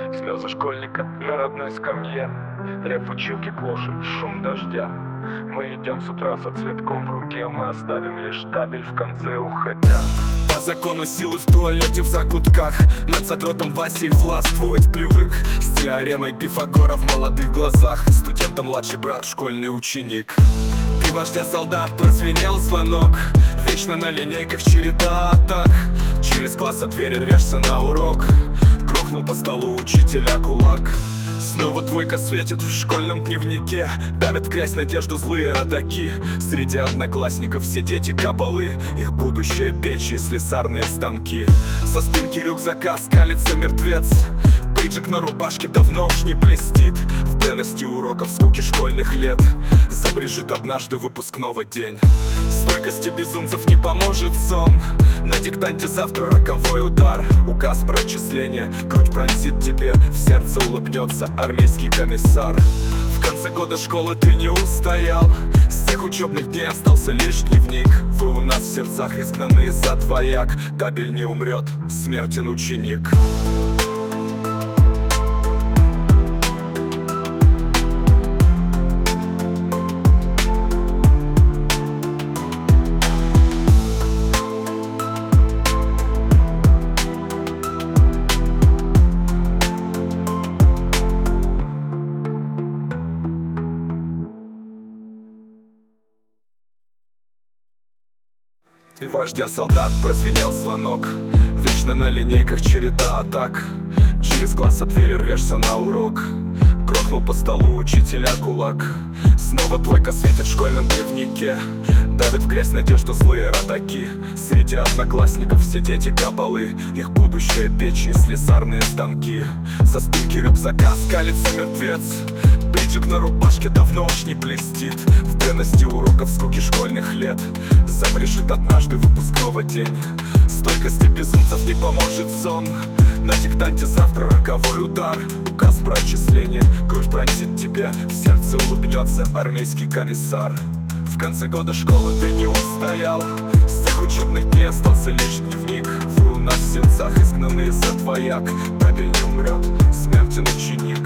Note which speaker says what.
Speaker 1: Слезы школьника на родной скамье, рев училки глушит шум дождя. Мы идем с утра со цветком в руке, мы оставим лишь табель в конце уходя.
Speaker 2: По закону силы в туалете в закутках, над задротом Васей властвует привык. С теоремой Пифагора в молодых глазах, студентом младший брат, школьный ученик. При вождя солдат прозвенел звонок, вечно на линейках череда атак. Через класс от двери рвешься на урок, грохнул по столу учителя кулак. Снова двойка светит в школьном дневнике, давят в грязь надежду злые родаки. Среди одноклассников все дети кабалы, их будущее печи, слесарные станки. Со спинки рюкзака скалится мертвец, бейджик на рубашке давно уж не блестит. В бренности уроков скуки школьных лет забрежит однажды выпускного день. Стойкости безумцев не поможет сон, на диктанте завтра роковой удар. Указ про отчисление, грудь пронзит тебе, в сердце улыбнется армейский комиссар. В конце года школы ты не устоял, с тех учебных дней остался лишь дневник. Вы у нас в сердцах изгнаны за двояк, табель не умрет, смертен ученик. И вождя солдат прозвенел звонок, вечно на линейках череда атак. Через класс от двери рвешься на урок, грохнул по столу учителя кулак. Снова двойка светит в школьном дневнике, давят в грязь надежду злые родаки. Среди одноклассников все дети кабалы, их будущее печи, слесарные станки. Со спинки рюкзака скалится мертвец, бейджик на рубашке давно уж не блестит. В бренности уроков скуки школьных лет забрежит однажды выпускного день. Стойкости безумцев не поможет сон, на диктанте завтра роковой удар. Указ про отчисление, грудь пронзит тебя, в сердце улыбнется армейский комиссар. В конце года школы ты не устоял, с тех учебных дней остался лишь дневник. Вы у нас в сердцах изгнаны за двояк, табель не умрет, смертен ученик.